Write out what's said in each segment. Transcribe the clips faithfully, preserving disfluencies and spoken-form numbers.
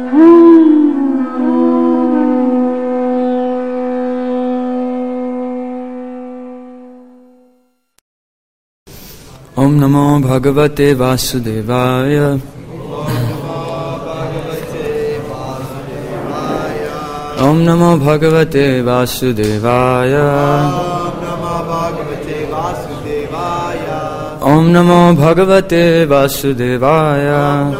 Om Namo Bhagavate Vasudevaya. Om Namo Bhagavate Vasudevaya. Om Namo Bhagavate Vasudevaya.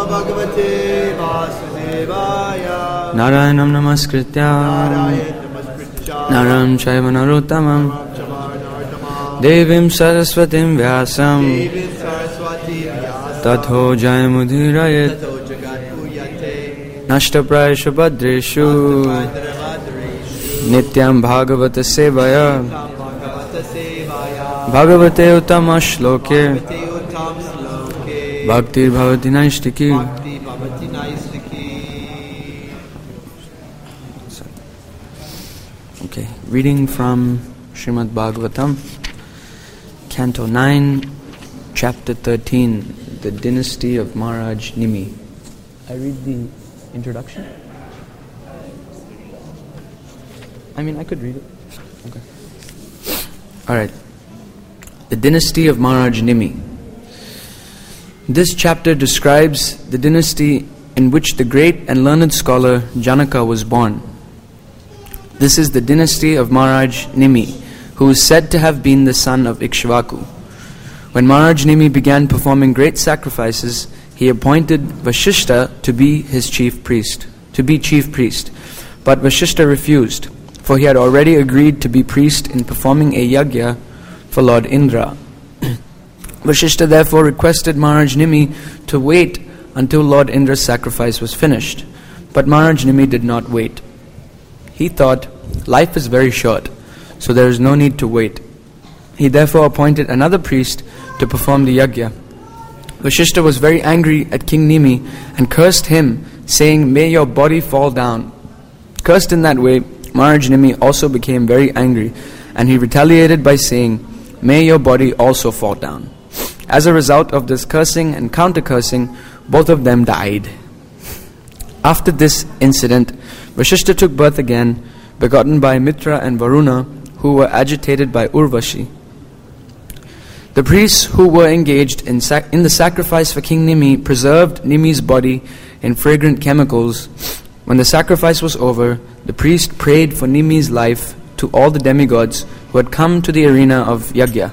Narayanam Namaskritya Naram Chaiva Narottamam Devim Saraswatim Vyasam Tatho Jayamudhirayet Nashtaprayashu Bhadreshu Nityam Bhagavata Sevaya Bhagavate Uttama Shloke Bhaktir Bhavati Naishtiki. Okay, reading from Srimad Bhagavatam, Canto nine, Chapter thirteen, The Dynasty of Maharaj Nimi. I read the introduction? I mean, I could read it. Okay. Alright. The Dynasty of Maharaj Nimi. This chapter describes the dynasty in which the great and learned scholar Janaka was born. This is the dynasty of Maharaj Nimi, who is said to have been the son of Ikshvaku. When Maharaj Nimi began performing great sacrifices, he appointed Vashishta to be his chief priest, to be chief priest. But Vashishta refused, for he had already agreed to be priest in performing a yagya for Lord Indra. Vashishta therefore requested Maharaj Nimi to wait until Lord Indra's sacrifice was finished. But Maharaj Nimi did not wait. He thought, life is very short, so there is no need to wait. He therefore appointed another priest to perform the yagya. Vashishta was very angry at King Nimi and cursed him, saying, "May your body fall down." Cursed in that way, Maharaj Nimi also became very angry, and he retaliated by saying, "May your body also fall down." As a result of this cursing and counter-cursing, both of them died. After this incident, Vashishta took birth again, begotten by Mitra and Varuna, who were agitated by Urvashi. The priests who were engaged in, sac- in the sacrifice for King Nimi preserved Nimi's body in fragrant chemicals. When the sacrifice was over, the priest prayed for Nimi's life to all the demigods who had come to the arena of Yagya.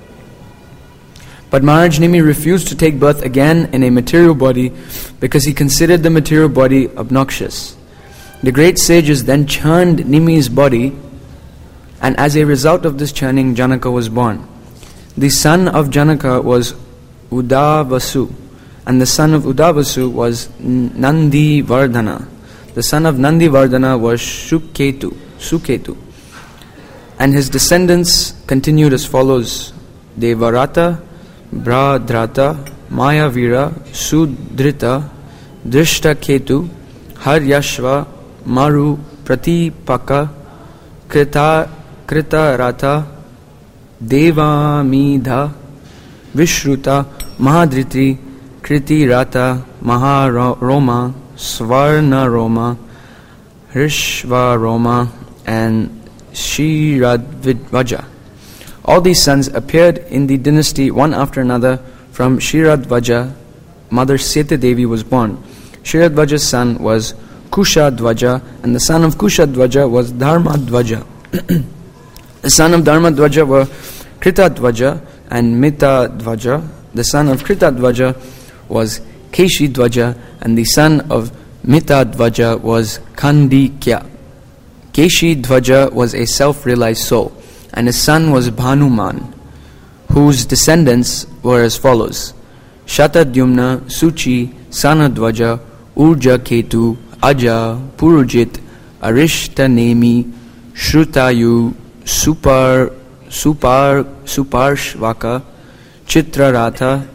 But Maharaj Nimi refused to take birth again in a material body because he considered the material body obnoxious. The great sages then churned Nimi's body, and as a result of this churning, Janaka was born. The son of Janaka was Udavasu, and the son of Udavasu was Nandi Vardhana. The son of Nandi Vardhana was Suketu, Suketu. And his descendants continued as follows: Devarata, Bradhrata, Mayavira, Sudrita, Drishtaketu, Haryashva, Maru, Pratipaka, Krita, Kritaratha, Devamidha, Vishruta, Mahadriti, Kritirata, Maharoma, Svarnaroma, Rishvaroma, and Shiradvaja. All these sons appeared in the dynasty one after another. From Shiradvaja, mother Seta Devi was born. Shiradvaja's son was Kushadvaja, and the son of Kushadvaja was Dharmadvaja. The son of Dharmadvaja were Kritadvaja and Mitadvaja. The son of Kritadvaja was Keshidvaja, and the son of Mitadvaja was Kandikya. Keshidvaja was a self-realized soul, and his son was Bhanuman, whose descendants were as follows: Shatadyumna, Suchi, Sanadvaja, Urja Ketu, Aja, Purujit, Arishtanemi, Shrutayu, Supar, Supar, Suparshvaka, Chitraratha,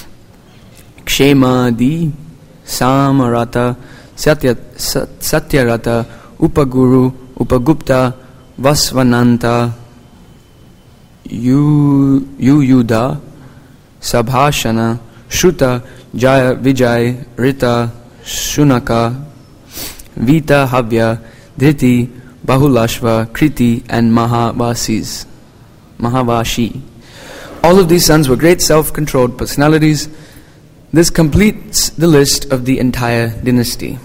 Kshemadi, Samarata, Satya, Satyarata, Upaguru, Upagupta, Vasvananta, Yuyuda, Sabhashana, Shruta, Jaya, Vijay, Rita, Shunaka, Vita, Havya, Dhriti, Bahulashva, Kriti, and Mahavasis. Mahavashi. All of these sons were great self-controlled personalities. This completes the list of the entire dynasty.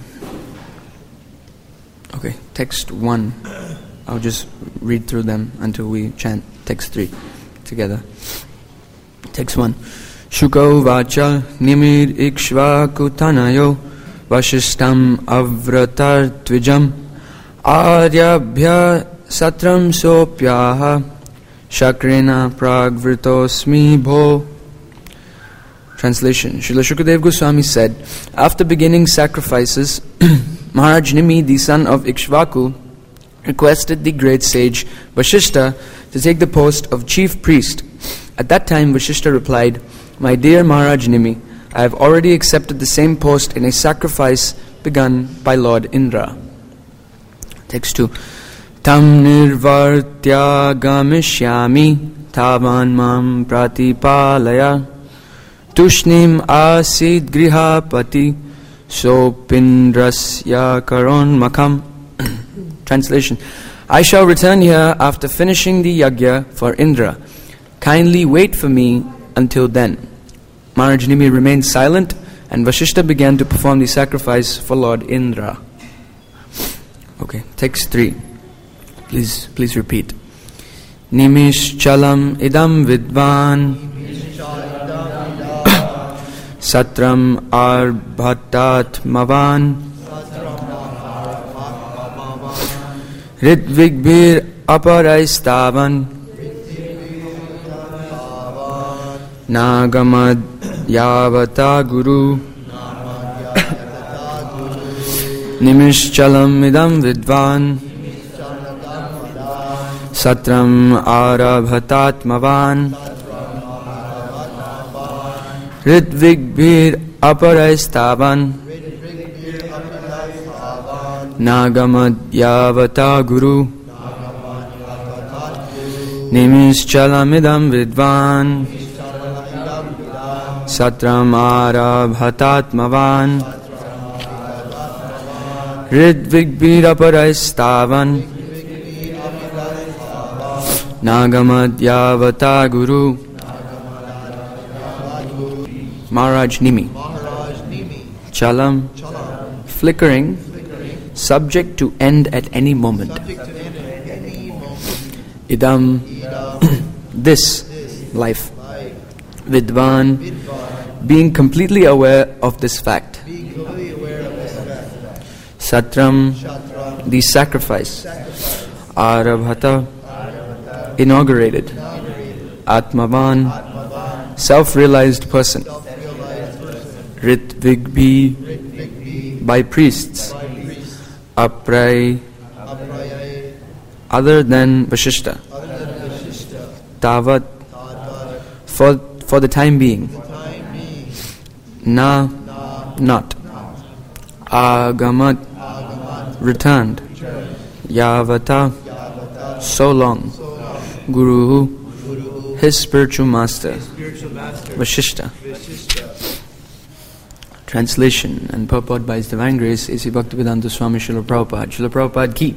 Okay, text one. I'll just read through them until we chant text three together. Text one. Shuko vacha nimir ikshvaku tanayo Vashistam avratar twijam Aryabhya satram sopyaha Shakrina pragvritosmi bho. Translation. Srila Shukadev Goswami said, after beginning sacrifices, Maharaj Nimi, the son of Ikshvaku, requested the great sage Vashishta to take the post of chief priest. At that time, Vashishta replied, My dear Maharaj Nimi, I have already accepted the same post in a sacrifice begun by Lord Indra. Text two. Tam nirvartya gamishyami tavan mam pratipalaya tushnim asid grihapati sopindrasya karon makam. Translation. I shall return here after finishing the yajna for Indra. Kindly wait for me until then. Maharaj Nimi remained silent, and Vashishta began to perform the sacrifice for Lord Indra. Okay, text three. Please, please repeat. Nimish chalam idam vidvan satram arbhatat mavan ridvigbir aparaistavan nagamad yavata guru Nimishchalam idam vidvan Satram arabhatat mavan Ridvigbir aparaistavan Nagamad yavata guru Nimishchalam idam vidvan Satram arabhatat mavan Ridvigbir aparaistavan Nagamad yavata guru. Maharaj Nimi. Chalam, flickering, subject to end at any moment. Idam, this life. Vidvan, being completely aware of this fact. Satram, the sacrifice. Arabhata, inaugurated. Atmavan, self-realized person. Ritvigbi, by priests. Apray, other than Vashishta. Tavat, for, for the time being. Na, not. Agamat, returned. Yavata, so long. Guru, his spiritual master. Vashishta. Translation and purport by His Divine Grace A C Bhaktivedanta Swami Srila Prabhupada. Srila Prabhupada ki.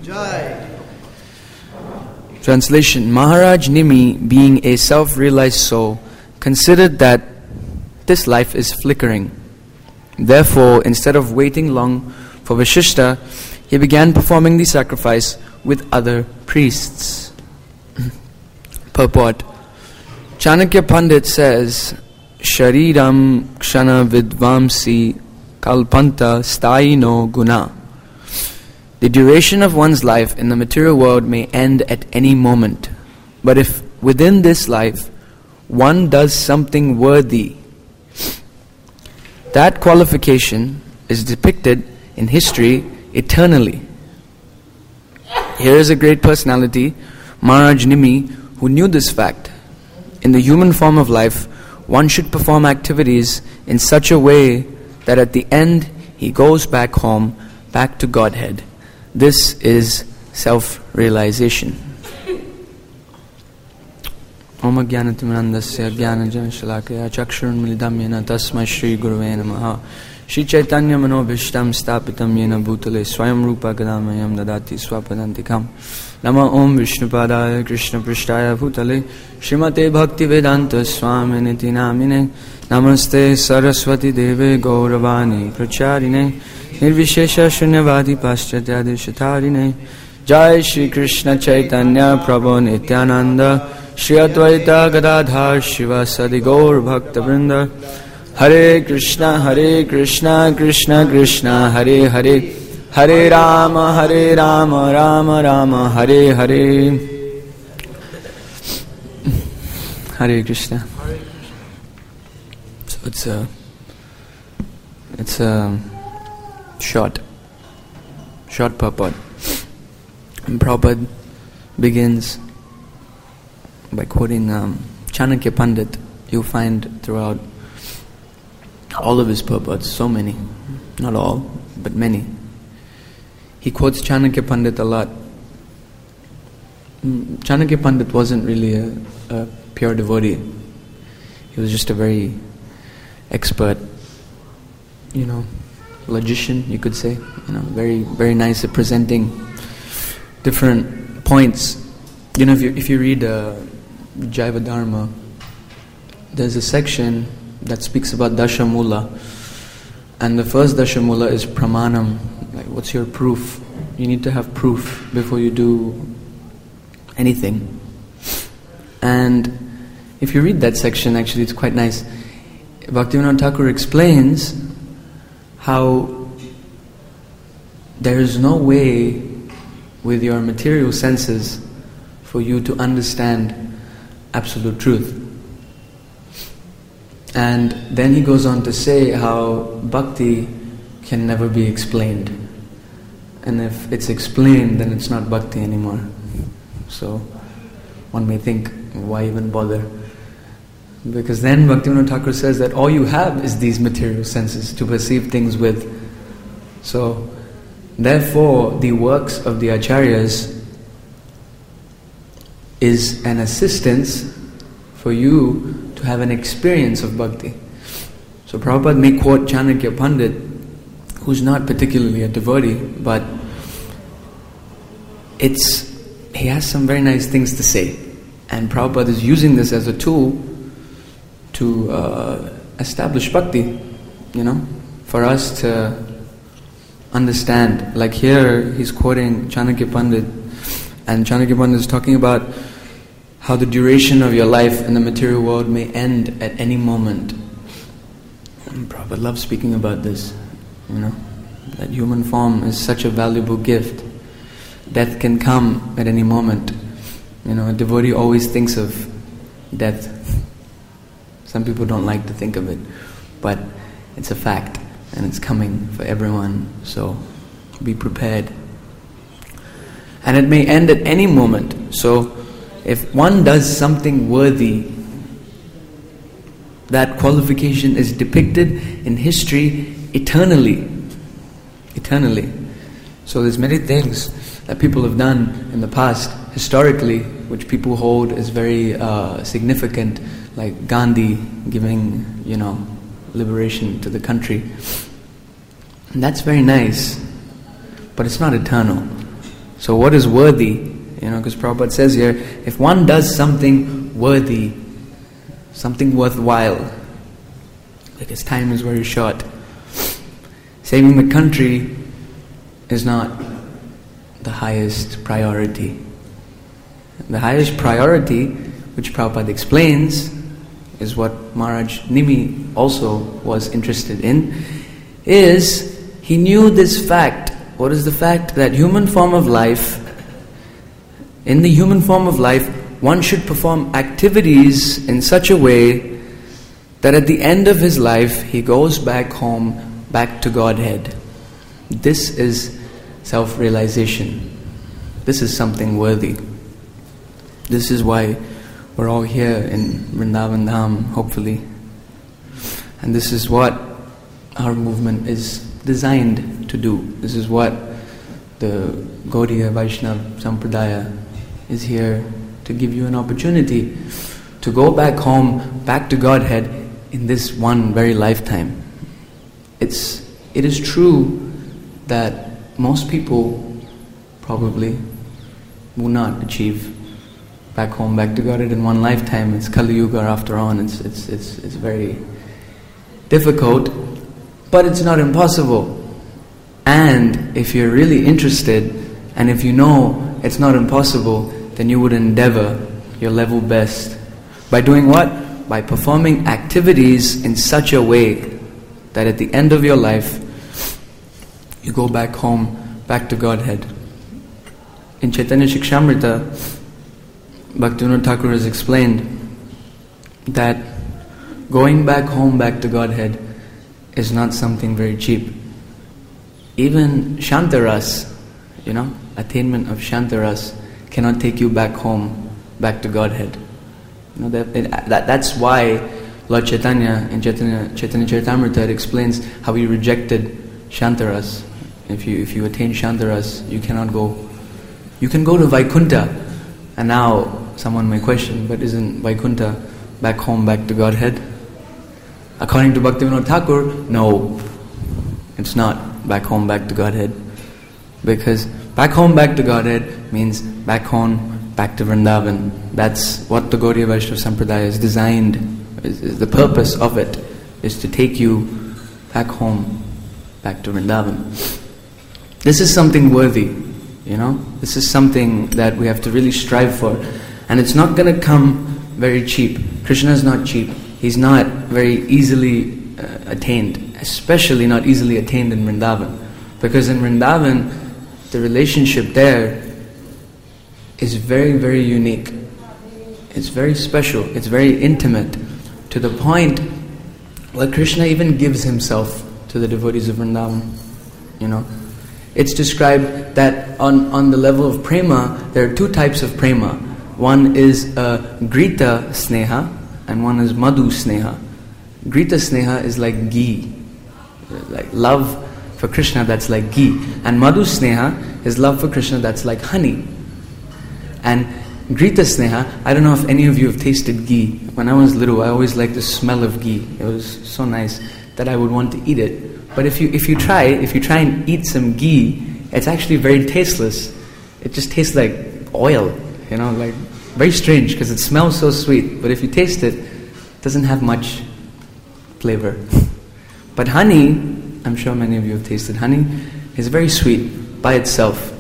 Translation. Maharaj Nimi, being a self-realized soul, considered that this life is flickering. Therefore, instead of waiting long for Vashishta, he began performing the sacrifice with other priests. Purport. Chanakya Pandit says, Shariram kshana vidvamsi kalpanta stayino guna. The duration of one's life in the material world may end at any moment. But if within this life one does something worthy, that qualification is depicted in history eternally. Here is a great personality, Maharaj Nimi, who knew this fact. In the human form of life, one should perform activities in such a way that at the end he goes back home, back to Godhead. This is self-realization. Om Jnanatimandasya Jnanajan Shalakaya Chakshurun Milidam Yena Tasmai Shri Guruve Namaha Shri Chaitanya Manobhishtam Stapitam Yena Bhutale Swayam Rupa Gadamayam Dadati Swapadantikam Nama Om Vishnupadaya Krishna Prishtaya Bhutale Srimate Bhakti Vedanta Swami Niti Namine Namaste Saraswati Deve Gauravani Pracharine Nirvishesha Shunyavadi Paschatya Shatarine Jai Shri Krishna Chaitanya Prabhu Nityananda Shri Advaita Gadadhar Shiva Sadi Gaur Bhakta Vrinda Hare Krishna Hare Krishna Krishna Krishna Hare Hare Hare Rama Hare Rama Rama Rama Hare Hare Hare Krishna. So it's a it's a short short purport. And Prabhupada begins by quoting um, Chanakya Pandit. You'll find throughout all of his purports, so many, not all, but many. He quotes Chanakya Pandit a lot. Chanakya Pandit wasn't really a, a pure devotee. He was just a very expert, you know, logician, you could say. You know, very, very nice at presenting different points. You know, if you if you read uh, Jaiva Dharma, there's a section that speaks about Dashamula, and the first Dashamula is Pramanam. Like, what's your proof? You need to have proof before you do anything. And if you read that section, actually, it's quite nice. Bhaktivinoda Thakur explains how there is no way with your material senses for you to understand absolute truth. And then he goes on to say how bhakti can never be explained. And if it's explained, then it's not bhakti anymore. So one may think, why even bother? Because then Bhaktivinoda Thakur says that all you have is these material senses to perceive things with. So therefore, the works of the acharyas is an assistance for you to have an experience of bhakti. So Prabhupada may quote Chanakya Pandit, who's not particularly a devotee, but it's he has some very nice things to say. And Prabhupada is using this as a tool to uh, establish bhakti, you know, for us to understand. Like here, he's quoting Chanakya Pandit, and Chanakya Pandit is talking about how the duration of your life in the material world may end at any moment. And Prabhupada loves speaking about this, you know, that human form is such a valuable gift. Death can come at any moment. You know, a devotee always thinks of death. Some people don't like to think of it, but it's a fact, and it's coming for everyone, so be prepared. And it may end at any moment. So if one does something worthy, that qualification is depicted in history eternally. Eternally. So there's many things that people have done in the past, historically, which people hold as very uh, significant, like Gandhi giving, you know, liberation to the country. And that's very nice, but it's not eternal. So what is worthy? You know, because Prabhupada says here, if one does something worthy, something worthwhile, like his time is very short, saving the country is not the highest priority. The highest priority, which Prabhupada explains, is what Maharaj Nimi also was interested in, is he knew this fact. What is the fact? That human form of life, in the human form of life, one should perform activities in such a way that at the end of his life, he goes back home, back to Godhead. This is self-realization. This is something worthy. This is why we're all here in Vrindavan Dham, hopefully. And this is what our movement is designed to do. This is what the Gaudiya Vaishnava Sampradaya is here to give you an opportunity to go back home, back to Godhead in this one very lifetime. it's it is true that most people probably will not achieve back home, back to Godhead in one lifetime. It's Kali Yuga after all, it's, it's, it's, it's very difficult, but it's not impossible. And if you're really interested, and if you know it's not impossible, then you would endeavor your level best. By doing what? By performing activities in such a way that at the end of your life, you go back home, back to Godhead. In Chaitanya Shikshamrita, Bhaktivinoda Thakur has explained that going back home, back to Godhead is not something very cheap. Even Shantaras, you know, attainment of Shantaras cannot take you back home, back to Godhead. You know, that, it, that that's why Lord Chaitanya in Chaitanya, Chaitanya Charitamrita it explains how he rejected Shantaras. If you if you attain Shantaras, you cannot go. You can go to Vaikuntha, and now someone may question, but isn't Vaikuntha back home, back to Godhead? According to Bhaktivinoda Thakur, no, it's not back home, back to Godhead. Because back home, back to Godhead means back home, back to Vrindavan. That's what the Gaudiya Vaishnava Sampradaya is designed, is, is the purpose of it, is to take you back home, back to Vrindavan. This is something worthy, you know. This is something that we have to really strive for. And it's not going to come very cheap. Krishna is not cheap. He's not very easily uh, attained, especially not easily attained in Vrindavan. Because in Vrindavan, the relationship there is very, very unique. It's very special. It's very intimate, to the point where Krishna even gives himself to the devotees of Vrindavan. You know, it's described that on, on the level of prema, there are two types of prema. One is uh, Grita Sneha and one is Madhu Sneha. Grita Sneha is like ghee, like love for Krishna that's like ghee. And Madhu Sneha is love for Krishna that's like honey. And Grita Sneha, I don't know if any of you have tasted ghee. When I was little, I always liked the smell of ghee. It was so nice that I would want to eat it. But if you if you try, if you try and eat some ghee, it's actually very tasteless. It just tastes like oil, you know, like very strange because it smells so sweet. But if you taste it, it doesn't have much flavor. But honey, I'm sure many of you have tasted honey, is very sweet by itself.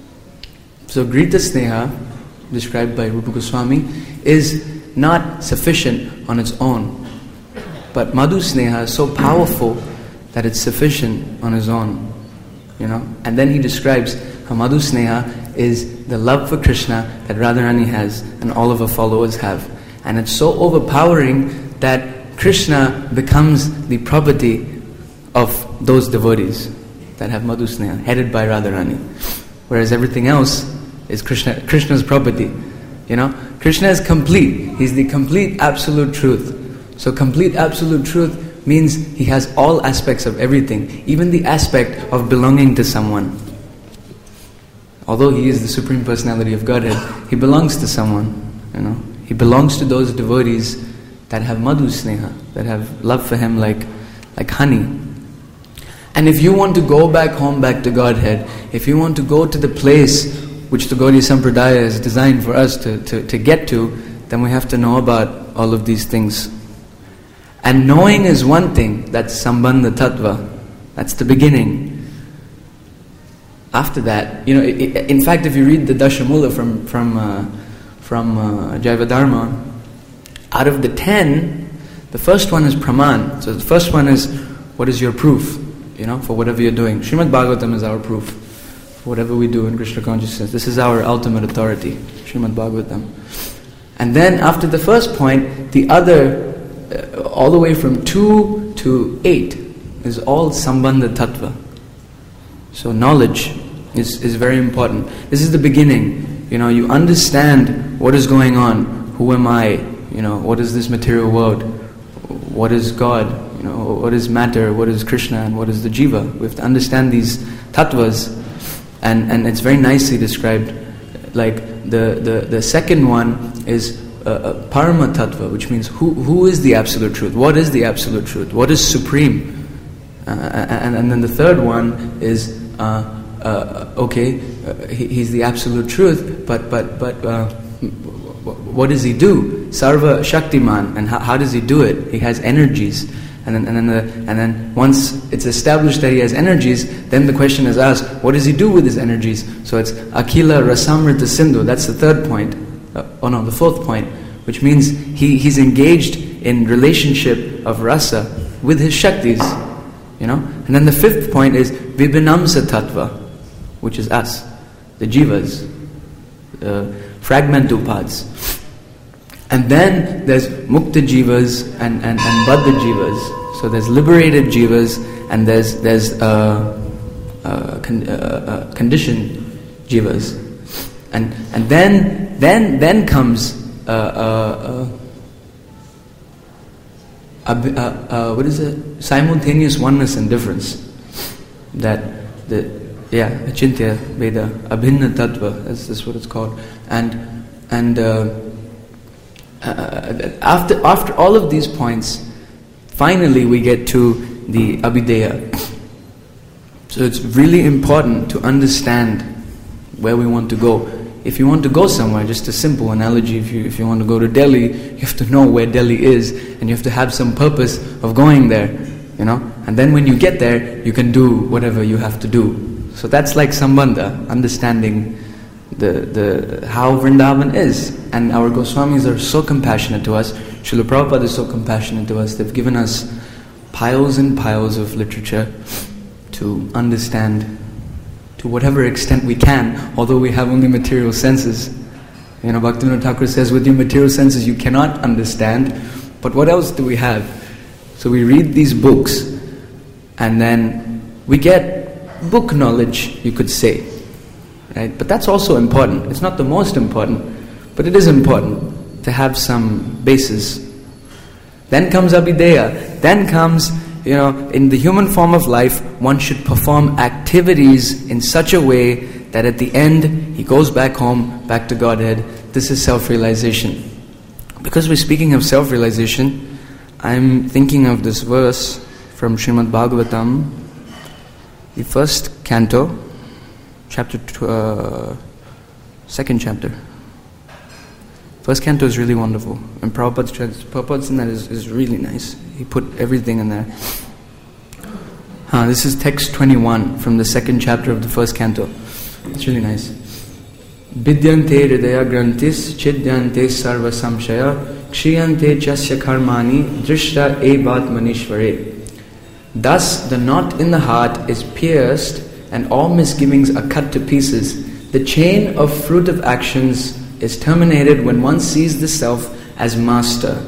So Grita Sneha, described by Rupa Goswami, is not sufficient on its own. But Madhu Sneha is so powerful that it's sufficient on its own. You know? And then he describes how Madhu Sneha is the love for Krishna that Radharani has and all of her followers have. And it's so overpowering that Krishna becomes the property of those devotees that have Madhu Sneha, headed by Radharani. Whereas everything else is Krishna, Krishna's property. You know, Krishna is complete. He's the complete absolute truth. So complete absolute truth means he has all aspects of everything, even the aspect of belonging to someone. Although he is the Supreme Personality of Godhead, he belongs to someone. You know, he belongs to those devotees that have Madhu Sneha, that have love for him like like honey. And if you want to go back home, back to Godhead, if you want to go to the place which the Gaudiya Sampradaya is designed for us to, to, to get to, then we have to know about all of these things. And knowing is one thing, that's Sambandha Tattva, that's the beginning. After that, you know, it, in fact, if you read the Dashamula from from uh, from uh, Jaiva Dharma, out of the ten, the first one is Praman. So the first one is, what is your proof, you know, for whatever you're doing. Srimad Bhagavatam is our proof. Whatever we do in Krishna consciousness, this is our ultimate authority, Srimad Bhagavatam. And then after the first point, the other, uh, all the way from two to eight, is all Sambandha Tattva. So knowledge is, is very important. This is the beginning. You know, you understand what is going on. Who am I? You know, what is this material world? What is God? You know, what is matter? What is Krishna? And what is the Jiva? We have to understand these tattvas. And and it's very nicely described. Like the, the, the second one is uh, uh, Parama Tattva, which means who who is the absolute truth? What is the absolute truth? What is supreme? Uh, and, and then the third one is, uh, uh, okay, uh, he, he's the absolute truth, but but but uh, what does he do? Sarva Shaktiman, and how, how does he do it? He has energies, and then and then the, and then once it's established that he has energies, then the question is asked, what does he do with his energies? So it's Akila Rasamrita Sindhu. That's the third point. Uh, oh no, the fourth point, which means he he's engaged in relationship of rasa with his shaktis, you know. And then the fifth point is Vibhinamsa Tattva, which is us, the jivas, uh, fragment upads. And then there's mukta jivas and, and, and baddha jivas. So there's liberated jivas and there's there's uh, uh, con- uh, uh, conditioned jivas. And and then then then comes uh, uh, uh, uh, uh, what is it? Simultaneous oneness and difference. That the yeah achintya veda abhinna tattva. That's, that's what it's called. And and uh, uh, after after all of these points, finally we get to the abhideya. So it's really important to understand where we want to go. If you want to go somewhere, just a simple analogy, if you if you want to go to Delhi, you have to know where Delhi is, and you have to have some purpose of going there, you know. And then when you get there, you can do whatever you have to do. So that's like Sambandha, understanding the the how Vrindavan is. And our Goswamis are so compassionate to us. Srila Prabhupada is so compassionate to us. They've given us piles and piles of literature to understand to whatever extent we can, although we have only material senses. You know, Bhaktivinoda Thakur says, with your material senses you cannot understand, but what else do we have? So we read these books, and then we get book knowledge, you could say. Right? But that's also important. It's not the most important, but it is important to have some basis. Then comes Abhideya. Then comes, you know, in the human form of life, one should perform activities in such a way that at the end, he goes back home, back to Godhead. This is self-realization. Because we're speaking of self-realization, I'm thinking of this verse from Srimad Bhagavatam, the first canto, chapter, tw- uh, second chapter. First canto is really wonderful, and Prabhupada's, Prabhupada's in that is, is really nice. He put everything in there. Uh, this is text twenty-one from the second chapter of the first canto. It's really nice. Vidyante hridaya grantis chidyante sarva samshaya kshiyante chasya karmani drishta evat manishvare. Thus the knot in the heart is pierced and all misgivings are cut to pieces. The chain of fruit of actions is terminated when one sees the self as master.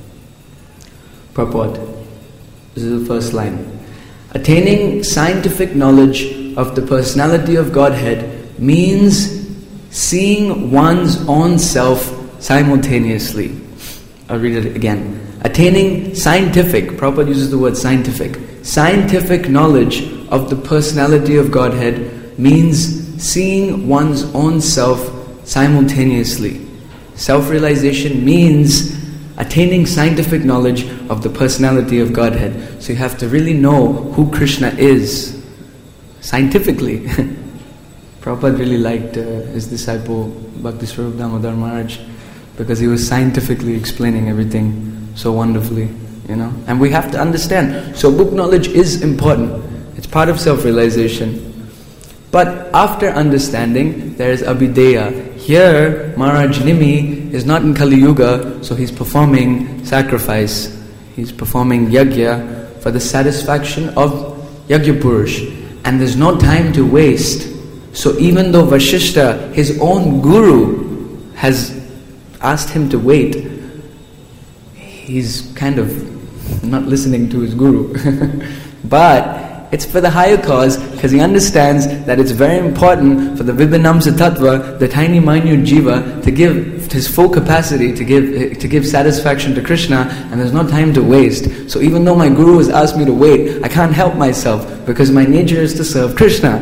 Purport. This is the first line. Attaining scientific knowledge of the personality of Godhead means seeing one's own self simultaneously. I'll read it again. Attaining scientific, Prabhupada uses the word scientific, scientific knowledge of the personality of Godhead means seeing one's own self simultaneously. Self-realization means attaining scientific knowledge of the personality of Godhead. So you have to really know who Krishna is, scientifically. Prabhupada really liked uh, his disciple Bhakti Swarup Damodar Maharaj, because he was scientifically explaining everything so wonderfully, you know. And we have to understand. So book knowledge is important. It's part of self-realization. But after understanding, there is Abhideya. Here, Maharaj Nimi is not in Kali Yuga, so he's performing sacrifice. He's performing yajna for the satisfaction of Yajna Purush. And there's no time to waste. So even though Vasishtha, his own guru, has asked him to wait, he's kind of not listening to his guru. But it's for the higher cause, because he understands that it's very important for the Vibhinamsa Tattva, the tiny minute jiva, to give his full capacity to give to give satisfaction to Krishna, and there's no time to waste. So even though my guru has asked me to wait, I can't help myself, because my nature is to serve Krishna.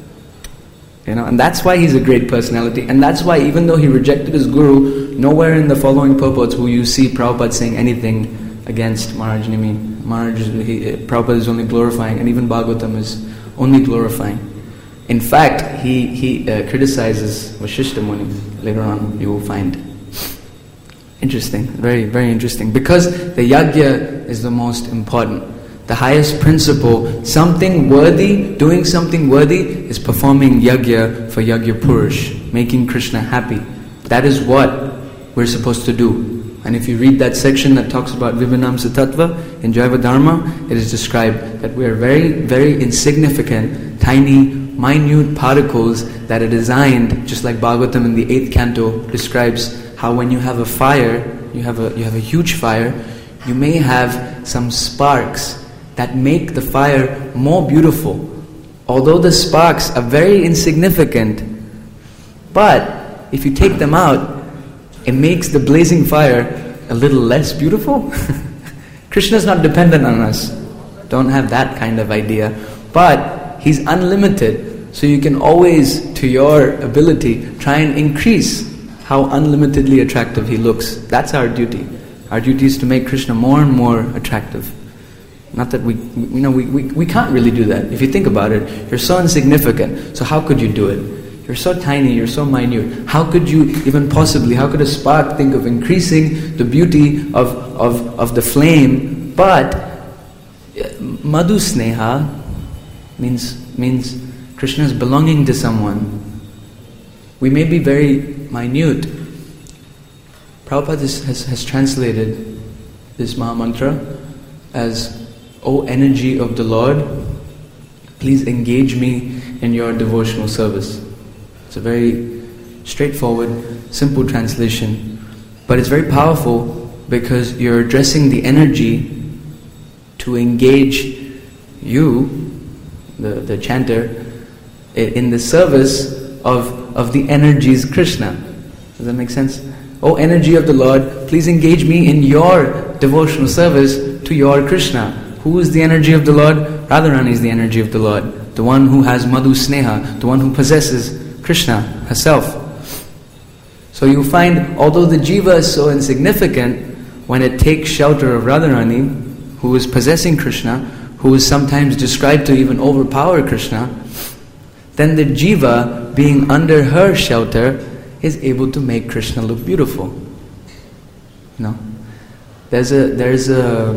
You know, and that's why he's a great personality, and that's why even though he rejected his guru, nowhere in the following purports will you see Prabhupada saying anything against Maharaj Nimi. Maharaj, he, Prabhupada is only glorifying, and even Bhagavatam is only glorifying. In fact, he, he uh, criticizes Vasishtha Muni. Later on, you will find. Interesting, very, very interesting. Because the yajna is the most important. The highest principle, something worthy, doing something worthy is performing yajna for Yajna Purush, making Krishna happy. That is what we're supposed to do. And if you read that section that talks about Vibhanamsa Tattva in Jaiva Dharma, it is described that we are very, very insignificant, tiny, minute particles that are designed, just like Bhagavatam in the eighth canto describes how when you have a fire, you have a you have a huge fire, you may have some sparks that make the fire more beautiful. Although the sparks are very insignificant, but if you take them out, it makes the blazing fire a little less beautiful. Krishna is not dependent on us. Don't have that kind of idea. But He's unlimited, so you can always, to your ability, try and increase how unlimitedly attractive He looks. That's our duty. Our duty is to make Krishna more and more attractive. Not that we, you know, we, we, we can't really do that. If you think about it, you're so insignificant, so how could you do it? You're so tiny, you're so minute. How could you even possibly, how could a spark think of increasing the beauty of, of, of the flame? But Madhu Sneha means, means Krishna is belonging to someone. We may be very minute. Prabhupada has, has, has translated this Mahamantra as, O energy of the Lord, please engage me in your devotional service. It's a very straightforward, simple translation. But it's very powerful because you're addressing the energy to engage you, the, the chanter, in the service of, of the energies Krishna. Does that make sense? O energy of the Lord, please engage me in your devotional service to your Krishna. Who is the energy of the Lord? Radharani is the energy of the Lord. The one who has Madhu Sneha, the one who possesses Krishna herself. So you find, although the jiva is so insignificant, when it takes shelter of Radharani, who is possessing Krishna, who is sometimes described to even overpower Krishna, then the jiva, being under her shelter, is able to make Krishna look beautiful. You know, there's a there's a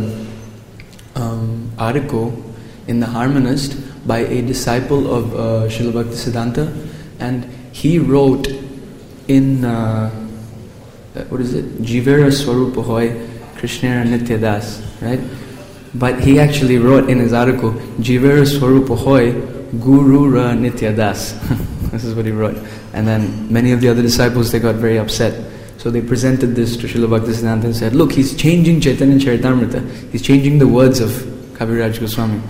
um, article in the Harmonist by a disciple of uh, Srila Bhaktisiddhanta. And he wrote in, uh, what is it? Jivera Swarupa Hoy, Krishnera Nityadas, right? But he actually wrote in his article, Jivera Swarupa Hoy, Guru Ra Nityadas. This is what he wrote. And then many of the other disciples, they got very upset. So they presented this to Srila Bhaktisiddhanta and said, look, he's changing Chaitanya Charitamrita. He's changing the words of Kaviraj Goswami.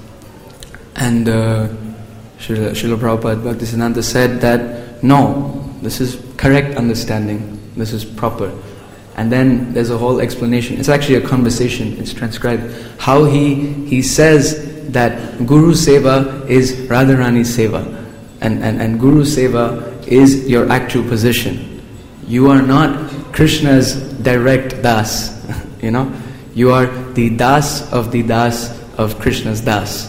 And uh, Srila, Srila Prabhupada Bhaktisiddhanta said that, no, this is correct understanding, this is proper. And then there's a whole explanation. It's actually a conversation, it's transcribed. How he he says that Guru Seva is Radharani's Seva. And, and, and Guru Seva is your actual position. You are not Krishna's direct Das. You know? You are the Das of the Das of Krishna's Das.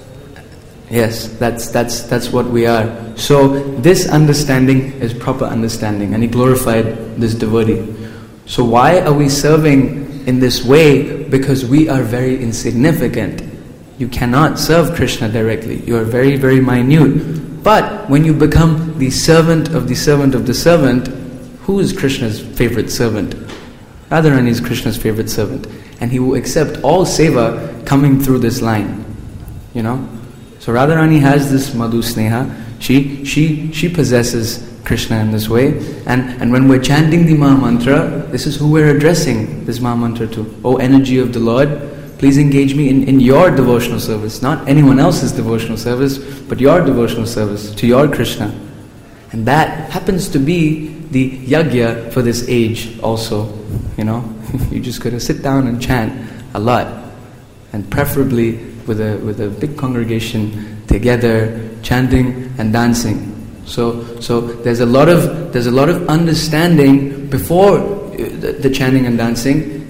Yes, that's that's that's what we are. So this understanding is proper understanding, and he glorified this devotee. So why are we serving in this way? Because we are very insignificant. You cannot serve Krishna directly. You are very, very minute. But when you become the servant of the servant of the servant, who is Krishna's favorite servant? Radharani is Krishna's favorite servant. And he will accept all seva coming through this line. You know? So Radharani has this Madhu Sneha. She she she possesses Krishna in this way. And, and when we're chanting the Mahamantra, this is who we're addressing this Mahamantra to. O energy of the Lord, please engage me in, in your devotional service. Not anyone else's devotional service, but your devotional service to your Krishna. And that happens to be the yajna for this age also. You know, you just got to sit down and chant a lot. And preferably with a with a big congregation together, chanting and dancing. So so there's a lot of there's a lot of understanding before the, the chanting and dancing,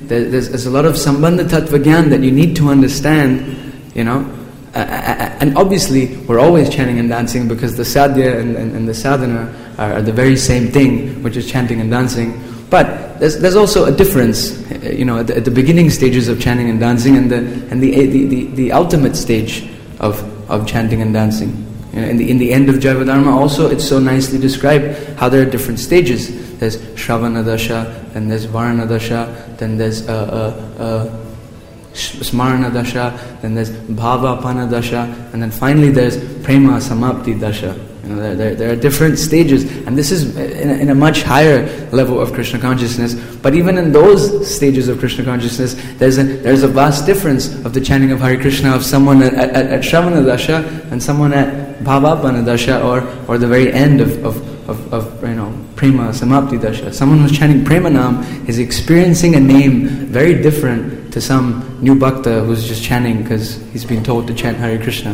there, there's, there's a lot of Sambandha Tattva Gyan that you need to understand, you know. Uh, and obviously, we're always chanting and dancing because the sadhya and, and, and the sadhana are, are the very same thing, which is chanting and dancing. But there's there's also a difference, you know, at the, at the beginning stages of chanting and dancing and the and the the, the, the ultimate stage of of chanting and dancing. You know, in the in the end of Jaiva Dharma, also it's so nicely described how there are different stages. There's Shravana Dasha, then there's Varana Dasha, then there's uh, uh, uh, Smarana Dasha, then there's Bhava Apana Dasha, and then finally there's Prema Samapti Dasha. You know, there, there, there are different stages, and this is in a, in a much higher level of Krishna consciousness. But even in those stages of Krishna consciousness, there's a there's a vast difference of the chanting of Hare Krishna of someone at, at, at Shravana Dasha and someone at Bhavapana Dasha, or or the very end of of, of, of you know Prema Samapti Dasha. Someone who's chanting Premanam is experiencing a name very different to some new bhakta who's just chanting because he's been told to chant Hare Krishna.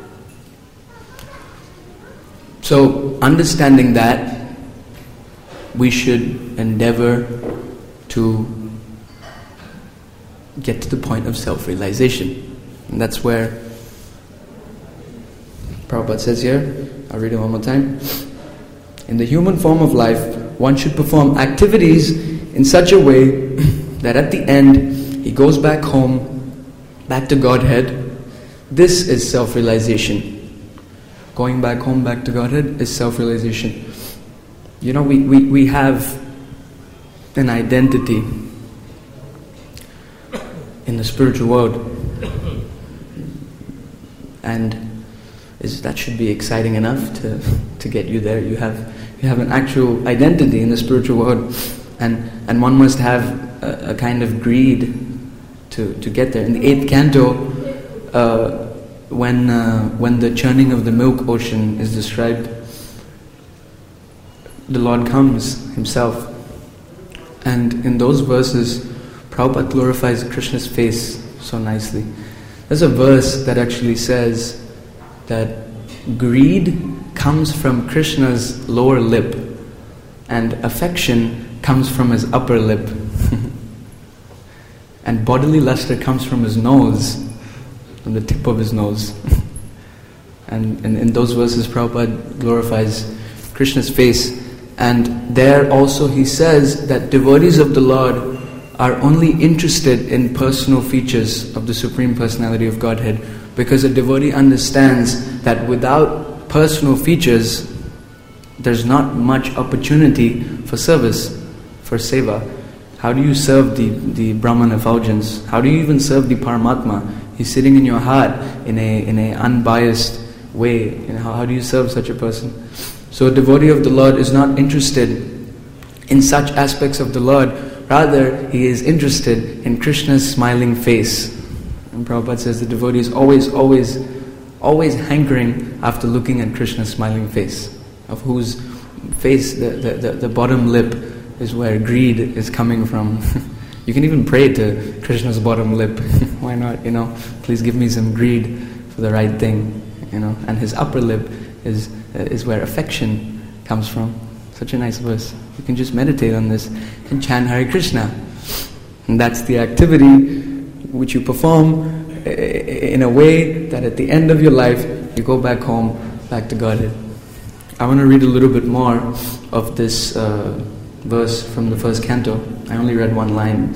So, understanding that, we should endeavor to get to the point of self-realization. And that's where Prabhupada says here, I'll read it one more time. In the human form of life, one should perform activities in such a way that at the end, he goes back home, back to Godhead. This is self-realization. Going back home, back to Godhead is self-realization. You know, we, we, we have an identity in the spiritual world. And is, that should be exciting enough to, to get you there. You have you have an actual identity in the spiritual world. And, and one must have a, a kind of greed to, to get there. In the eighth canto, uh, When uh, when the churning of the milk ocean is described, the Lord comes Himself. And in those verses, Prabhupada glorifies Krishna's face so nicely. There's a verse that actually says that greed comes from Krishna's lower lip and affection comes from His upper lip. And bodily luster comes from His nose, from the tip of His nose. and, and in those verses Prabhupada glorifies Krishna's face, and there also he says that devotees of the Lord are only interested in personal features of the Supreme Personality of Godhead, because a devotee understands that without personal features there's not much opportunity for service, for seva. How do you serve the, the Brahman effulgence? How do you even serve the Paramatma? He's sitting in your heart in a in a unbiased way. You know, how, how do you serve such a person? So a devotee of the Lord is not interested in such aspects of the Lord. Rather, he is interested in Krishna's smiling face. And Prabhupada says the devotee is always, always, always hankering after looking at Krishna's smiling face, of whose face the, the, the, the bottom lip is where greed is coming from. You can even pray to Krishna's bottom lip. Why not, you know? Please give me some greed for the right thing, you know? And his upper lip is uh, is where affection comes from. Such a nice verse. You can just meditate on this and chant Hare Krishna. And that's the activity which you perform in a way that at the end of your life, you go back home, back to Godhead. I want to read a little bit more of this uh, verse from the first canto. I only read one line.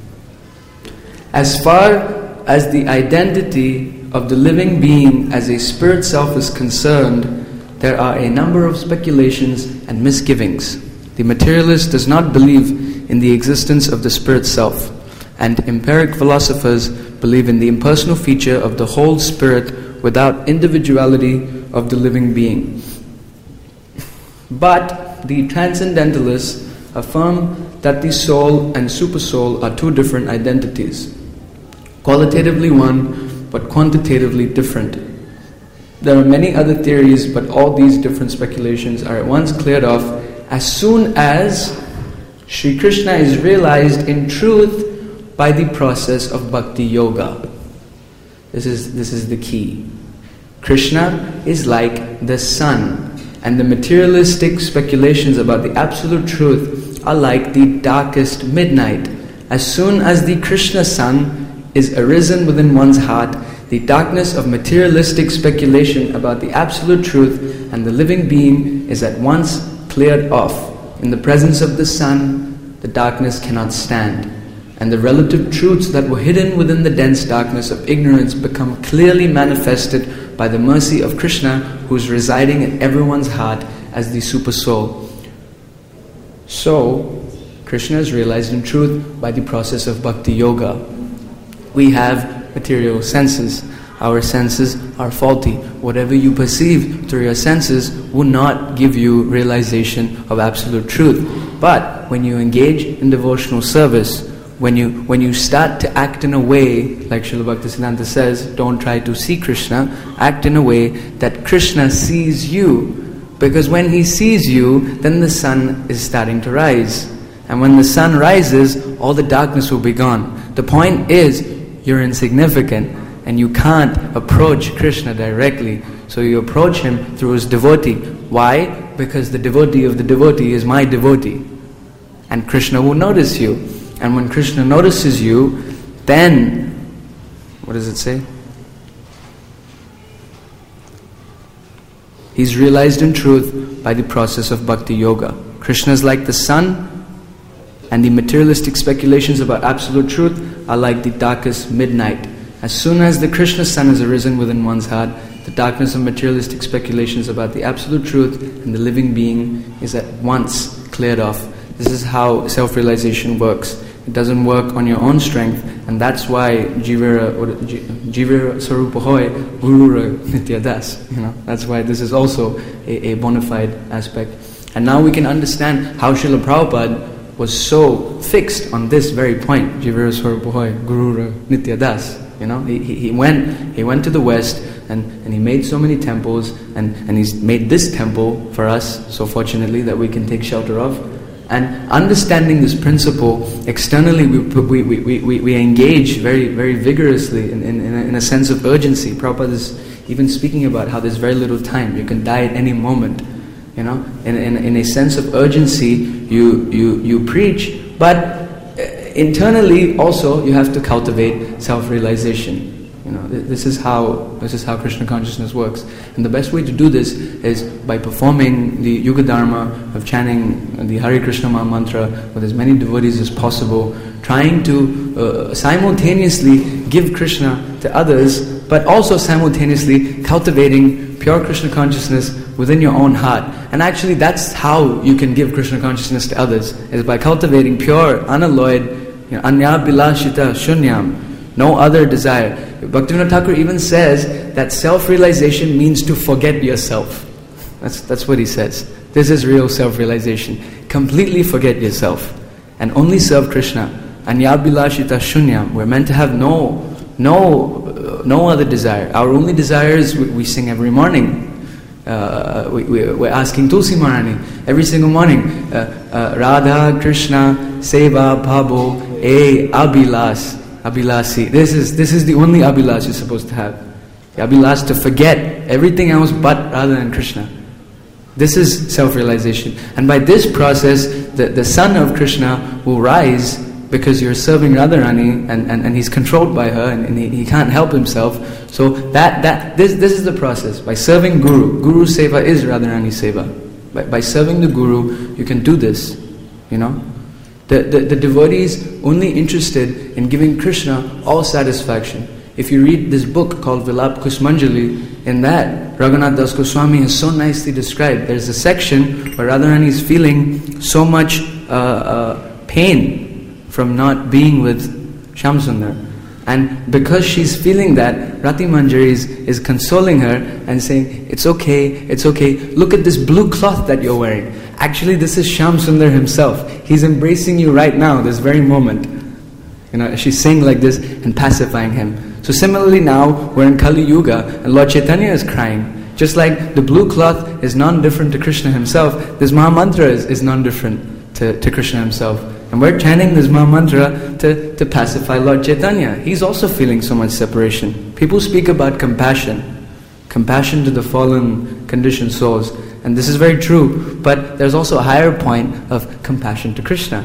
As far as the identity of the living being as a spirit self is concerned, there are a number of speculations and misgivings. The materialist does not believe in the existence of the spirit self, and empiric philosophers believe in the impersonal feature of the whole spirit without individuality of the living being. But the transcendentalists affirm that the soul and supersoul are two different identities, qualitatively one, but quantitatively different. There are many other theories, but all these different speculations are at once cleared off as soon as Sri Krishna is realized in truth by the process of bhakti yoga. This is, this is the key. Krishna is like the sun, and the materialistic speculations about the absolute truth are like the darkest midnight, as soon as the Krishna sun is arisen within one's heart, the darkness of materialistic speculation about the absolute truth and the living being is at once cleared off. In the presence of the sun, the darkness cannot stand, and the relative truths that were hidden within the dense darkness of ignorance become clearly manifested by the mercy of Krishna, who is residing in everyone's heart as the Super Soul. So, Krishna is realized in truth by the process of Bhakti Yoga. We have material senses. Our senses are faulty. Whatever you perceive through your senses will not give you realization of absolute truth. But when you engage in devotional service, when you when you start to act in a way, like Srila Bhaktisiddhanta says, don't try to see Krishna, act in a way that Krishna sees you. Because when he sees you, then the sun is starting to rise. And when the sun rises, all the darkness will be gone. The point is, you're insignificant and you can't approach Krishna directly. So you approach him through his devotee. Why? Because the devotee of the devotee is my devotee. And Krishna will notice you. And when Krishna notices you, then, what does it say? He's realized in truth by the process of Bhakti Yoga. Krishna is like the sun, and the materialistic speculations about absolute truth are like the darkest midnight. As soon as the Krishna sun is arisen within one's heart, the darkness of materialistic speculations about the absolute truth and the living being is at once cleared off. This is how self-realization works. It doesn't work on your own strength, and that's why Jivira Jivira Sarupa Hoy Gurura Nitya Das. You know, that's why this is also a, a bona fide aspect. And now we can understand how Srila Prabhupada was so fixed on this very point. Jivira Sarupa Hoy Gurura Nitya Das. You know, he, he, he went he went to the West and, and he made so many temples, and, and he's made this temple for us, so fortunately, that we can take shelter of. And understanding this principle, externally we we, we, we, we engage very very vigorously in, in, in, a, in a sense of urgency. Prabhupada is even speaking about how there's very little time. You can die at any moment. You know, in, in, in a sense of urgency, you, you, you preach, but internally also you have to cultivate self-realization. You know, this is how this is how Krishna consciousness works, and the best way to do this is by performing the Yuga Dharma of chanting the Hare Krishna Maha Mantra with as many devotees as possible, trying to uh, simultaneously give Krishna to others, but also simultaneously cultivating pure Krishna consciousness within your own heart. And actually, that's how you can give Krishna consciousness to others, is by cultivating pure, unalloyed, you know, anya bilashita shunyam. No other desire. Bhaktivinoda Thakur even says that self-realization means to forget yourself. That's that's what he says. This is real self-realization. Completely forget yourself and only serve Krishna. Anyabhilashita shunyam. We're meant to have no no uh, no other desire. Our only desire is we, we sing every morning. Uh, we, we, we're asking Tulsi Maharani every single morning. Uh, uh, Radha Krishna Seva Bhavo E Abhilas. Abhilasi. This is this is the only Abhilas you're supposed to have. The Abhilas to forget everything else but rather than Krishna. This is self-realization. And by this process, the, the son of Krishna will rise because you're serving Radharani and, and, and he's controlled by her and, and he, he can't help himself. So that that this this is the process. By serving Guru. Guru Seva is Radharani Seva. By, by serving the Guru, you can do this. You know? The, the, the devotees only interested in giving Krishna all satisfaction. If you read this book called Vilap Kusmanjali, in that Raghunath Das Goswami is so nicely described. There's a section where Radharani is feeling so much uh, uh, pain from not being with Shyamsundar. And because she's feeling that, Rati Manjari is, is consoling her and saying, it's okay, it's okay, look at this blue cloth that you're wearing. Actually, this is Shyamsundar himself. He's embracing you right now, this very moment. You know, she's saying like this and pacifying him. So similarly now, we're in Kali Yuga and Lord Chaitanya is crying. Just like the blue cloth is non-different to Krishna himself, this Maha Mantra is, is non-different to, to Krishna himself. And we're chanting this Maha Mantra to, to pacify Lord Chaitanya. He's also feeling so much separation. People speak about compassion. Compassion to the fallen, conditioned souls. And this is very true. But there's also a higher point of compassion to Krishna.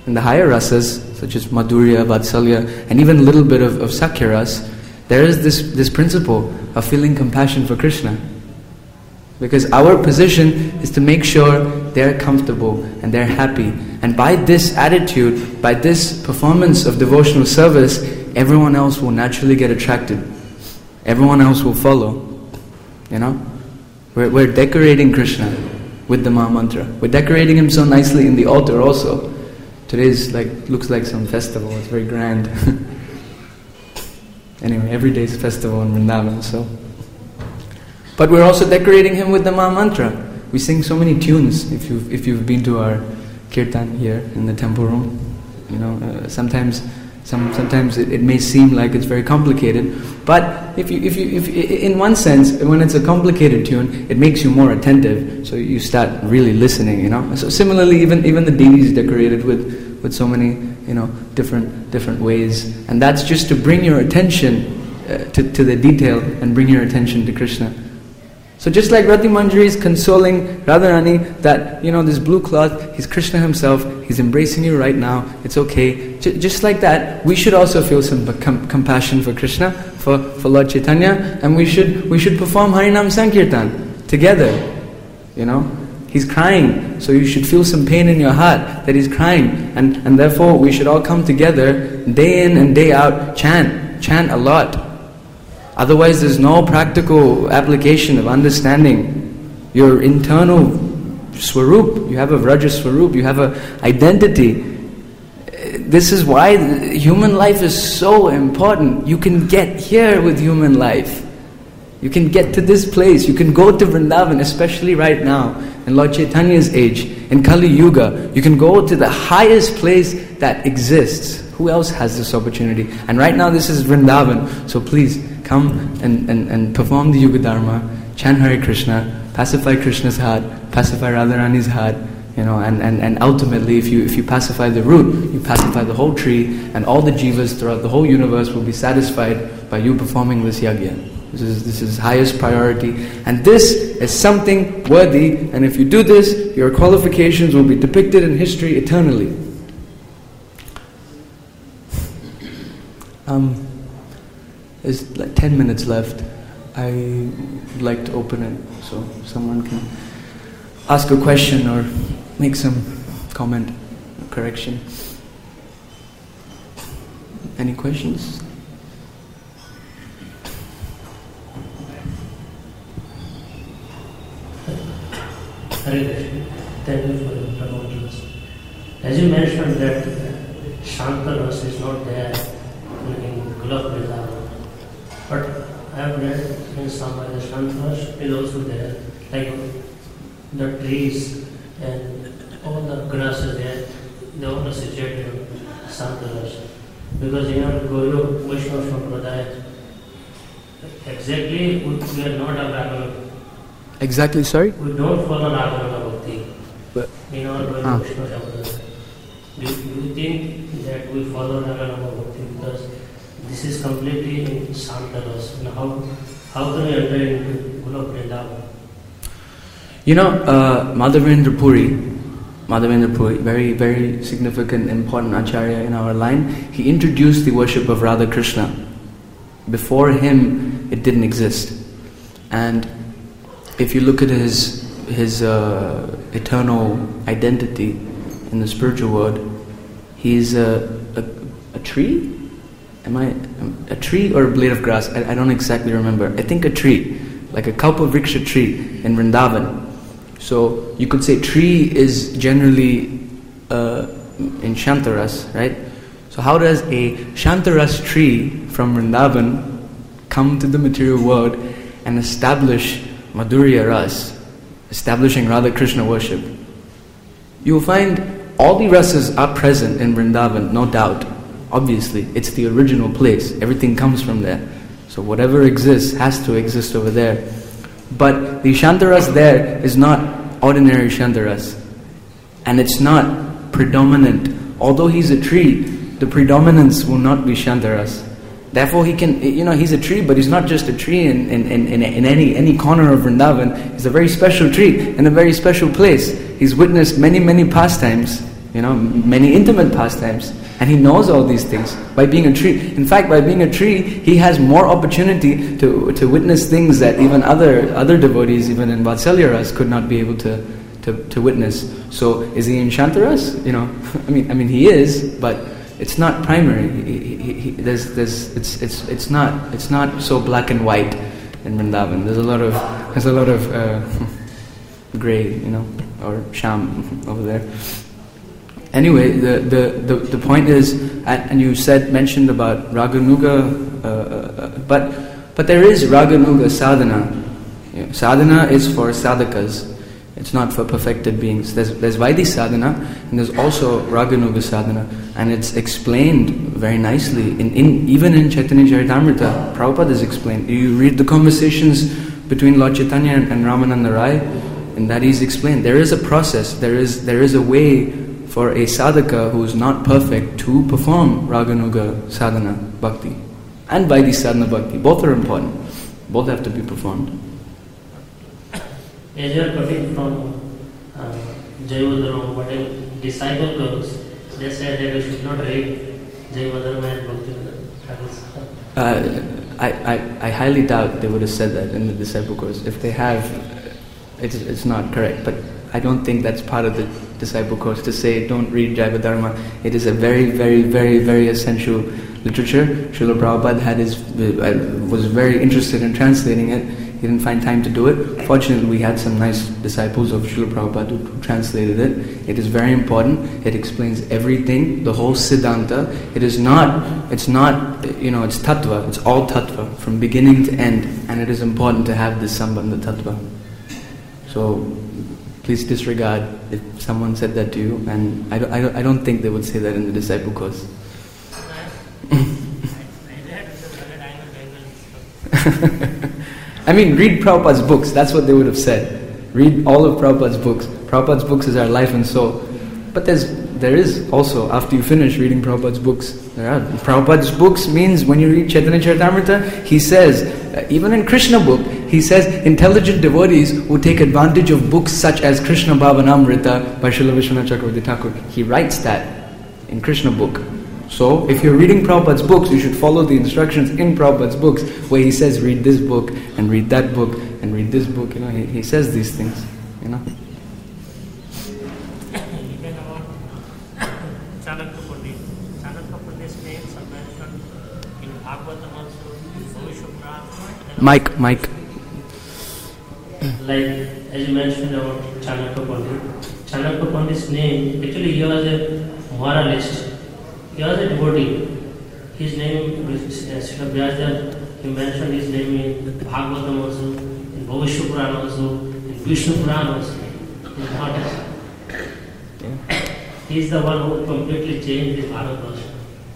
In the higher rasas, such as Madhurya, Vatsalya, and even a little bit of, of Sakhya ras, there is this, this principle of feeling compassion for Krishna. Because our position is to make sure they're comfortable and they're happy. And by this attitude, by this performance of devotional service, everyone else will naturally get attracted. Everyone else will follow. You know? We're, we're decorating Krishna with the Maha Mantra. We're decorating him so nicely in the altar also. Today's like looks like some festival. It's very grand. Anyway, every day is a festival in Vrindavan, so. But we're also decorating him with the Maha Mantra. We sing so many tunes. If you've, if you've been to our kirtan here in the temple room, you know, uh, sometimes some, sometimes it, it may seem like it's very complicated. But if you, if you, if in one sense, when it's a complicated tune, it makes you more attentive. So you start really listening, you know. So similarly, even even the deity is decorated with, with so many, you know, different different ways, and that's just to bring your attention uh, to to the detail and bring your attention to Krishna. So just like Rati Manjari is consoling Radharani that, you know, this blue cloth, he's Krishna himself, he's embracing you right now, it's okay. J- just like that, we should also feel some com- compassion for Krishna, for, for Lord Chaitanya, and we should we should perform Harinam Sankirtan together, you know. He's crying, so you should feel some pain in your heart that he's crying, and, and therefore we should all come together, day in and day out, chant, chant a lot. Otherwise there's no practical application of understanding your internal swarup. You have a Vraja swarup, you have a identity. This is why human life is so important. You can get here with human life. You can get to this place. You can go to Vrindavan, especially right now, in Lord Chaitanya's age, in Kali Yuga. You can go to the highest place that exists. Who else has this opportunity? And right now this is Vrindavan. So please, come and, and, and perform the Yuga Dharma, chant Hare Krishna, pacify Krishna's heart, pacify Radharani's heart, you know, and, and, and ultimately if you if you pacify the root, you pacify the whole tree, and all the jivas throughout the whole universe will be satisfied by you performing this yagya. This is this is highest priority, and this is something worthy, and if you do this, your qualifications will be depicted in history eternally. Um, There's like ten minutes left. I would like to open it so someone can ask a question or make some comment or correction. Any questions? Hare Krishna. Thank you for your promotions. As you mentioned that Shanta Ras is not there in Gulab Vrindavan. But I have read in some way the Shantaras is also there, like the trees and all the grasses there, they all are situated in Shantaras. Because in our Guru Vaishnava Sampradaya, exactly we, we are not a Ragana. Exactly, sorry? We don't follow Ragana Bhakti But, in our Guru ah. Vaishnava Sampradaya. Do you think that we follow Ragana Bhakti because this is completely in Shantaras? And how, how can we enter into Gulab Vrindavan? You know, uh, Madhavendra Puri, Madhavendra Puri, very, very significant, important acharya in our line, he introduced the worship of Radha Krishna. Before him, it didn't exist. And if you look at his his uh, eternal identity in the spiritual world, he's a, a, a tree? Am I a tree or a blade of grass? I, I don't exactly remember. I think a tree, like a Kalpavriksha tree in Vrindavan. So you could say tree is generally uh, in Shantaras, right? So how does a Shantaras tree from Vrindavan come to the material world and establish Madhurya Ras, establishing Radha Krishna worship? You will find all the rasas are present in Vrindavan, no doubt. Obviously, it's the original place. Everything comes from there. So whatever exists has to exist over there. But the Shantaras there is not ordinary Shantaras. And it's not predominant. Although he's a tree, the predominance will not be Shantaras. Therefore he can, you know, he's a tree, but he's not just a tree in, in, in, in any, any corner of Vrindavan. He's a very special tree in a very special place. He's witnessed many, many pastimes you know, many intimate pastimes. And he knows all these things by being a tree. In fact, by being a tree, he has more opportunity to to witness things that even other other devotees, even in Vatsalya Ras, could not be able to, to, to witness. So, is he in Shantaras? You know, I mean, I mean, he is, but it's not primary. He, he, he, there's, there's, it's, it's, it's not, it's not so black and white in Vrindavan. There's a lot of, there's a lot of uh, grey, you know, or sham over there. Anyway, the, the, the, the point is, and you said, mentioned about Raganuga, uh, uh, but but there is Raganuga sadhana. You know, sadhana is for sadhakas. It's not for perfected beings. There's, there's Vaidhi sadhana, and there's also Raganuga sadhana, and it's explained very nicely. In, in even in Chaitanya Charitamrita, Prabhupada is explained. You read the conversations between Lord Chaitanya and, and Ramananda Rai, and that is explained. There is a process. There is there is a way for a sadhaka who is not perfect to perform Raganuga sadhana bhakti and Vaidhi sadhana bhakti. Both are important. Both have to be performed. As you are quoting from uh, Jayavadharma, what a disciple goes, they say that we should not read Jayavadharma and Bhakti. Uh, I, I, I highly doubt they would have said that in the disciple course. If they have, it's, it's not correct. But I don't think that's part of the disciple course to say don't read Jayavadharma. It is a very, very, very, very essential literature. Srila Prabhupada had his, uh, was very interested in translating it. He didn't find time to do it. Fortunately, we had some nice disciples of Srila Prabhupada who, who translated it. It is very important. It explains everything, the whole Siddhanta. It is not, it's not, you know, it's tattva. It's all tattva from beginning to end. And it is important to have this sambandha tattva. So, please disregard if someone said that to you, and I don't, I don't, I don't think they would say that in the disciple course. I mean, read Prabhupada's books, that's what they would have said. Read all of Prabhupada's books. Prabhupada's books is our life and soul. But there's, there is also, after you finish reading Prabhupada's books, there are. Prabhupada's books means when you read Chaitanya Charitamrita, he says, uh, even in Krishna book, he says intelligent devotees who take advantage of books such as Krishna Bhavanamrita by Srila Vishwanath Chakravarti Thakur. He writes that in Krishna book. So, if you're reading Prabhupada's books, you should follow the instructions in Prabhupada's books where he says read this book and read that book and read this book. You know, he, he says these things. You know. Even about Chanakya Pandit. Chanakya Pandit's names are mentioned in Bhagavatam also, Bhavishya. Mike, Mike. Like as you mentioned about Chanakya Pandit. Chanakya Pandit's name, actually he was a moralist. He was a devotee. His name, Srila Vyasdev, he mentioned his name in Bhagavatam also, in Bhavishya Purana also, in Vishnu Purana also. He's not yeah. He is the one who completely changed the Bharatvarsha.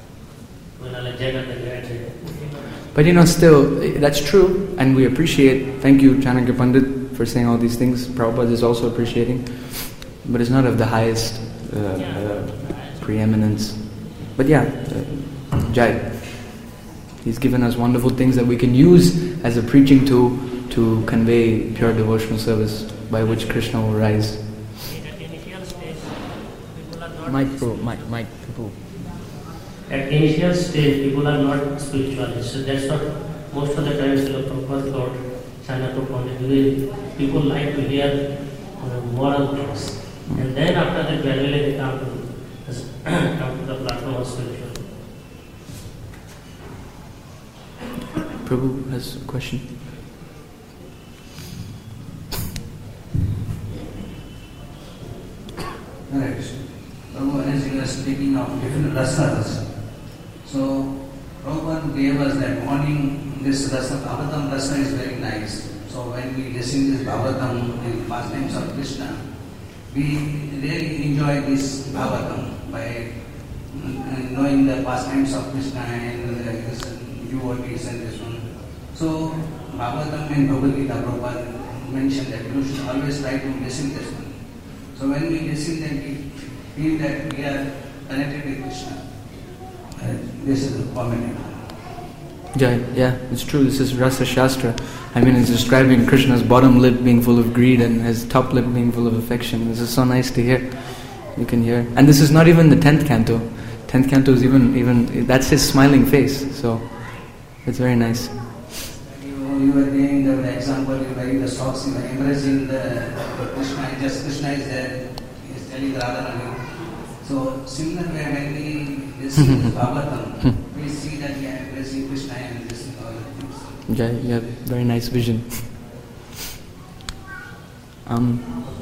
But you know, still, that's true, and we appreciate. Thank you, Chanakya Pandit, for saying all these things. Prabhupada is also appreciating, but it's not of the highest uh, uh, preeminence. But yeah, uh, Jai. He's given us wonderful things that we can use as a preaching tool to convey pure devotional service by which Krishna will rise. Mike, bro, Mike, Mike, bro. At initial stage, people are not spiritualists. So that's what most of the times the Prabhupada thought Chanakya Pandit. People like to hear uh, moral things. Mm. And then after that, gradually they come to come to the platform of spiritual. Prabhu has a question. Right. Prabhu, as you were speaking of different rasadas, so Prabhupada gave us that morning, this rasa, Bhagavatam rasa is very nice. So when we listen to this Bhagavatam in pastimes of Krishna, we really enjoy this Bhagavatam by knowing the pastimes of Krishna and his devotees and this one. So Bhagavatam and Bhagavad Gita, Prabhupada mentioned that you should always try to listen this one. So when we listen, then we feel that we are connected with Krishna. Uh, this is the comment. Yeah, yeah, it's true. This is Rasa Shastra. I mean, it's describing Krishna's bottom lip being full of greed and his top lip being full of affection. This is so nice to hear. You can hear. And this is not even the tenth canto. Tenth canto is even, even that's his smiling face. So it's very nice. You, you were giving the, the example, you were wearing the socks, you were embracing the, the Krishna, and just Krishna is there, he is telling Radharani. So similar way when we listen to Bhagavatam, we see that we are embracing Krishna and listening to all the things. Yeah, you have very nice vision. Um,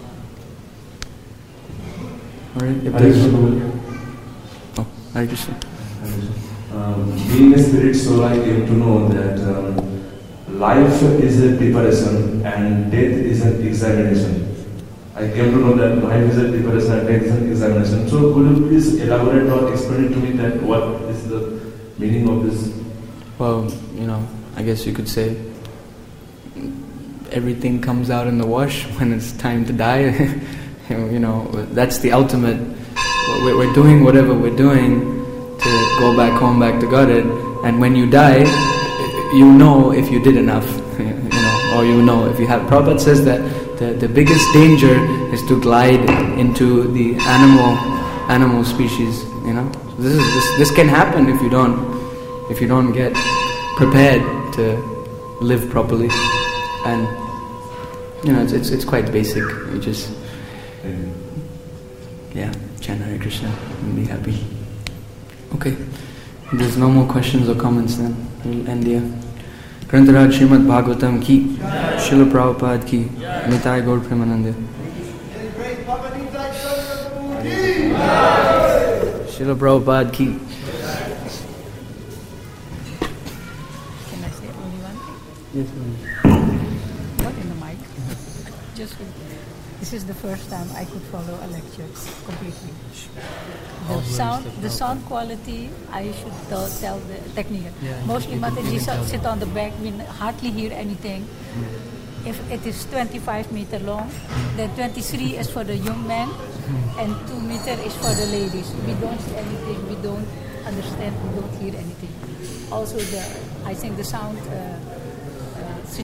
Alright, if Hare there's... Krishna. Oh, Hare Krishna. Um, being a spirit soul, I came to know that um, life is a preparation and death is an examination. I came to know that life is a preparation and death is an examination. So could you please elaborate or explain to me that what is the meaning of this? Well, you know, I guess you could say everything comes out in the wash when it's time to die. You know, that's the ultimate. We're doing whatever we're doing to go back home, back to Godhead, and when you die, you know if you did enough, you know, or you know if you have. Prabhupada says that the, the biggest danger is to glide into the animal animal species. You know, this is this this can happen if you don't if you don't get prepared to live properly, and you know it's it's, it's quite basic. You just yeah, chant Hare Krishna and be happy. Okay, if there's no more questions or comments, then we'll end here. Grantaraj Srimad Bhagavatam ki, Srila Prabhupada ki, Nitai Gaur Premanande. Srila Prabhupada ki. Can I say only one thing? Yes, ma'am. Not in the mic. Just this is the first time I could follow a lecture completely. The sound, the sound quality, I should tell, tell the technique. Yeah, Mostly you can- you Mataji can tell. sit on the back, we hardly hear anything. If it is twenty-five meter long, then twenty-three is for the young men, and two meter is for the ladies. We don't see anything, we don't understand, we don't hear anything. Also, the I think the sound. Uh,